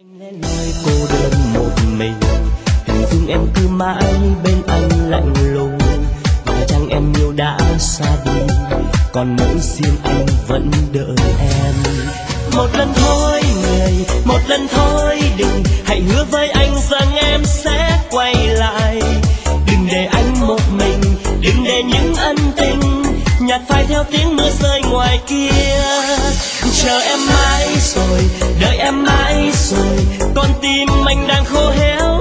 Anh lẻ loi cô đơn một mình, hình dung em cứ mãi bên anh lạnh lùng. Và chăng em yêu đã xa đi, còn mỗi riêng anh vẫn đợi em. Một lần thôi người, một lần thôi đừng, hãy hứa với anh rằng em sẽ quay lại. Đừng để anh một mình, đừng để những ân tình nhạt phai theo tiếng mưa rơi ngoài kia. Chờ em mãi rồi, đợi em mãi rồi, con tim anh đang khô héo